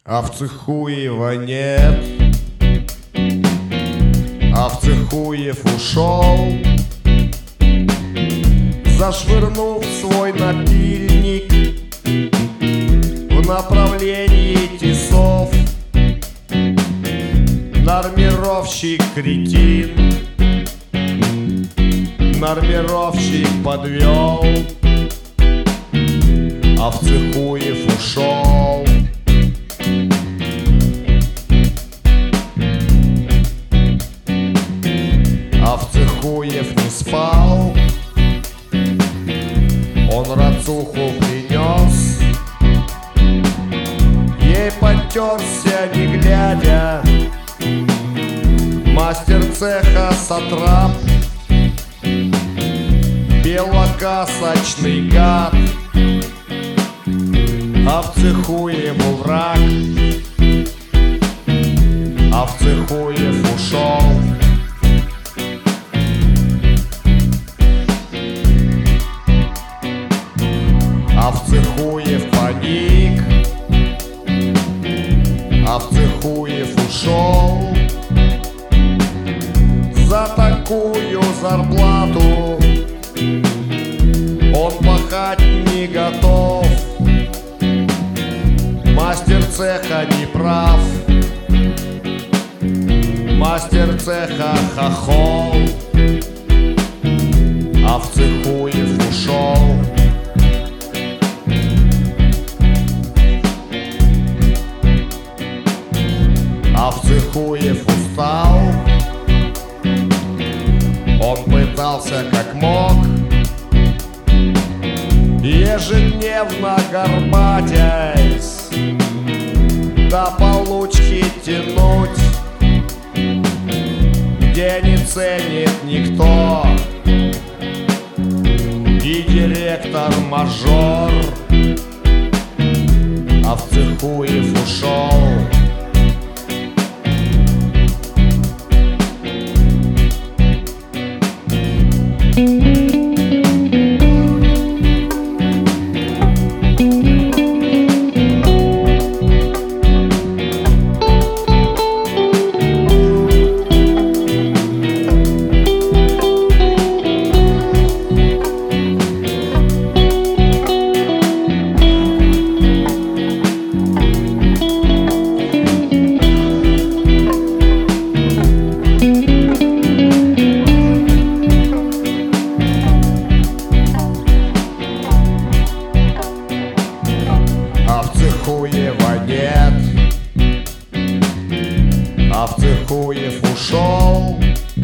А в цеху его нет, а в цеху Ев ушел, зашвырнув свой напильник в направлении тесов. Нормировщик кретин, нормировщик подвел, а в цеху Ев ушел. А в цеху Ев не спал, он рацуху принес, ей подтерся не глядя мастер цеха Сатрап, белокасочный гад, а в цеху ему враг, а в цеху Ев ушел. А в цеху Ев паник, а в цеху Ев ушел. За такую зарплату он пахать не готов. Мастер цеха не прав, мастер цеха хохол, а в цеху Ев ушел. А в цеху Ев устал, он пытался как мог, ежедневно горбатясь, до получки тянуть, где не ценит никто, и директор-мажор, а в цеху Ев ушел. Его нет, а в цеху Ев ушел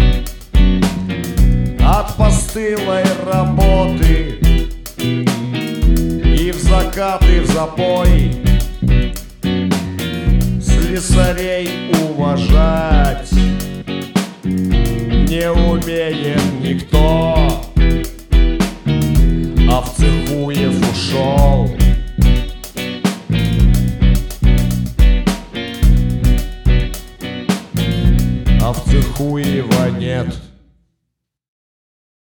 от постылой работы и в закат, и в запой слесарей уважать не умеет никто, а в цеху Ев ушел. А в цеху его нет.